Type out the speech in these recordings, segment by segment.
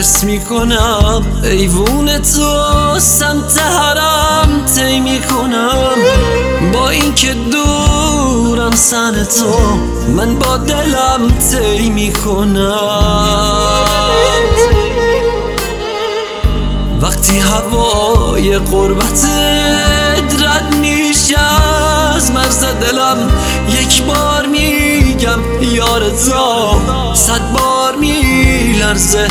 حس میکنم ایوون تو سمت حرم طی میکنم. با اینکه دورم سن تو من با دلم طی میکنم. وقتی هوای قربت رد میشه از مرز دلم، یک بار میگم یا رضا، 100 بار میلرزه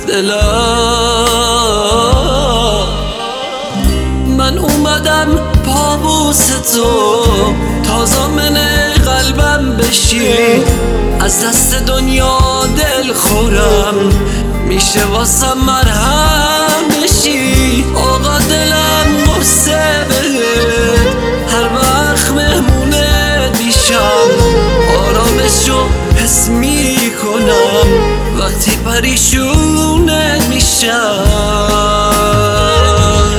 دلم. من اومدم پابوس تو تا ضامن قلبم بشی، از دست دنیا دل خورم میشه واسم مرهم بشی. آقا دلم قصه بده هر وقت مهمونه دیشم، آرامشو حس میکنم وقتی پریشونه میشم.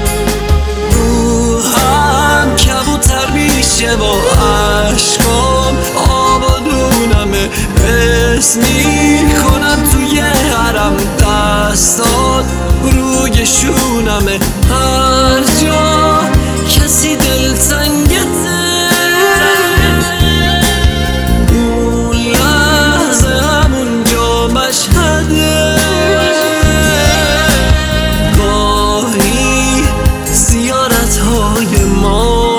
روحم کبوتر میشه با عشقام، آبادونمه حس میکنم توی حرم، دستات روی شونمه هر جا کسی دلتنگته. اون لحظه همونجا مشهده، گاهی زیارتهای ما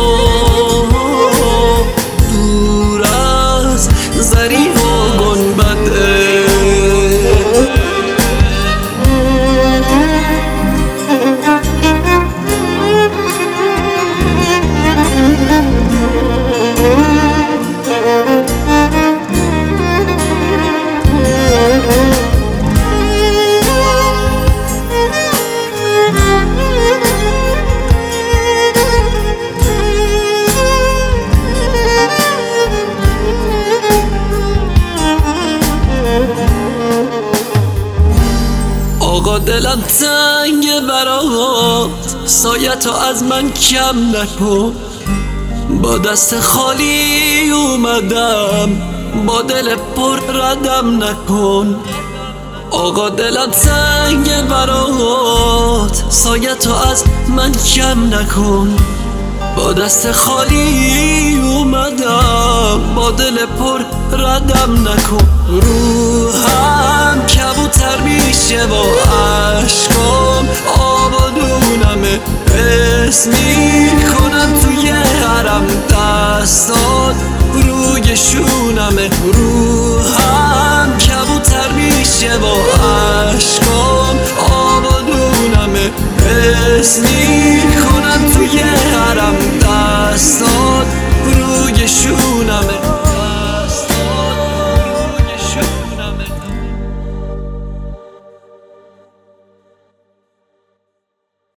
دور از ضریح و گنبده. آقا دلم تنگه برات، سایتو از من کم نکن. با دست خالی اومدم با دل پر ردم نکن. آقا دلم تنگه برات، سایتو از من کم نکن. با دست خالی اومدم با دل پر ردم نکن. روحم کبوتر میشه با عشقام، آبادونمه حس میکنم توی حرم، دستات روی شونمه. روحم کبوتر میشه با عشقام، آبادونمه حس میکنم